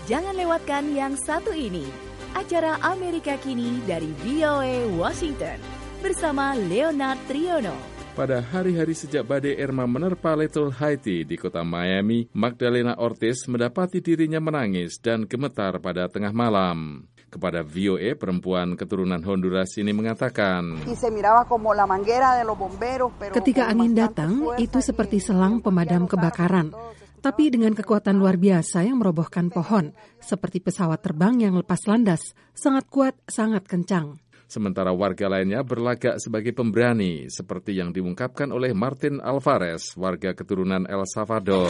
Jangan lewatkan yang satu ini, acara Amerika Kini dari VOA Washington bersama Leonard Triono. Pada hari-hari sejak badai Irma menerpa Little Haiti di kota Miami, Magdalena Ortiz mendapati dirinya menangis dan gemetar pada tengah malam. Kepada VOA, perempuan keturunan Honduras ini mengatakan, ketika angin datang, itu seperti selang pemadam kebakaran. Tapi dengan kekuatan luar biasa yang merobohkan pohon, seperti pesawat terbang yang lepas landas, sangat kuat, sangat kencang. Sementara warga lainnya berlagak sebagai pemberani, seperti yang diungkapkan oleh Martin Alvarez, warga keturunan El Salvador.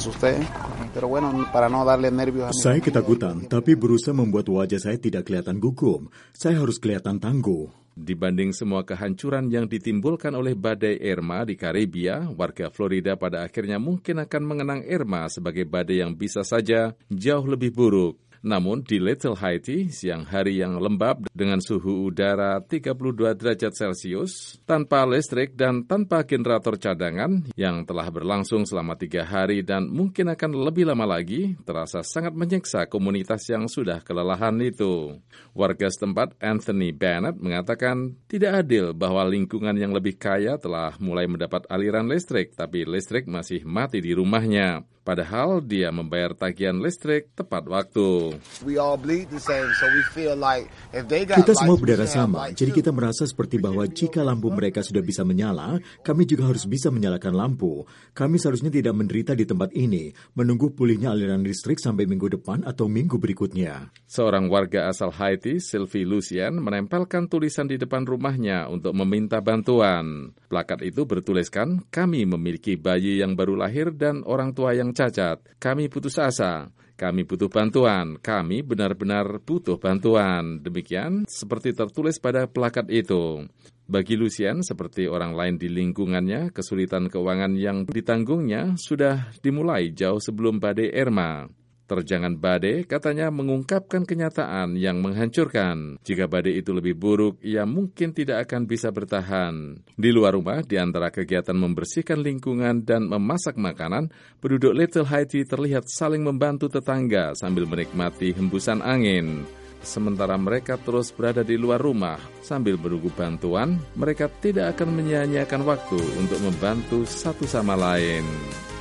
Saya ketakutan, tapi berusaha membuat wajah saya tidak kelihatan gugup. Saya harus kelihatan tangguh. Dibanding semua kehancuran yang ditimbulkan oleh badai Irma di Karibia, warga Florida pada akhirnya mungkin akan mengenang Irma sebagai badai yang bisa saja jauh lebih buruk. Namun di Little Haiti, siang hari yang lembab dengan suhu udara 32 derajat Celcius, tanpa listrik dan tanpa generator cadangan yang telah berlangsung selama 3 hari dan mungkin akan lebih lama lagi, terasa sangat menyiksa komunitas yang sudah kelelahan itu. Warga setempat Anthony Bennett mengatakan tidak adil bahwa lingkungan yang lebih kaya telah mulai mendapat aliran listrik, tapi listrik masih mati di rumahnya. Padahal dia membayar tagihan listrik tepat waktu. Kita semua berdarah sama, jadi kita merasa seperti bahwa jika lampu mereka sudah bisa menyala, kami juga harus bisa menyalakan lampu. Kami seharusnya tidak menderita di tempat ini, menunggu pulihnya aliran listrik sampai minggu depan atau minggu berikutnya. Seorang warga asal Haiti, Sylvie Lucien, menempelkan tulisan di depan rumahnya untuk meminta bantuan. Plakat itu bertuliskan, kami memiliki bayi yang baru lahir dan orang tua yang cacat. Kami putus asa. Kami butuh bantuan. Kami benar-benar butuh bantuan. Demikian seperti tertulis pada plakat itu. Bagi Lucien, seperti orang lain di lingkungannya, kesulitan keuangan yang ditanggungnya sudah dimulai jauh sebelum badai Irma. Terjangan badai katanya mengungkapkan kenyataan yang menghancurkan. Jika badai itu lebih buruk, ia mungkin tidak akan bisa bertahan. Di luar rumah, di antara kegiatan membersihkan lingkungan dan memasak makanan, penduduk Little Haiti terlihat saling membantu tetangga sambil menikmati hembusan angin. Sementara mereka terus berada di luar rumah sambil menunggu bantuan, mereka tidak akan menyia-nyiakan waktu untuk membantu satu sama lain.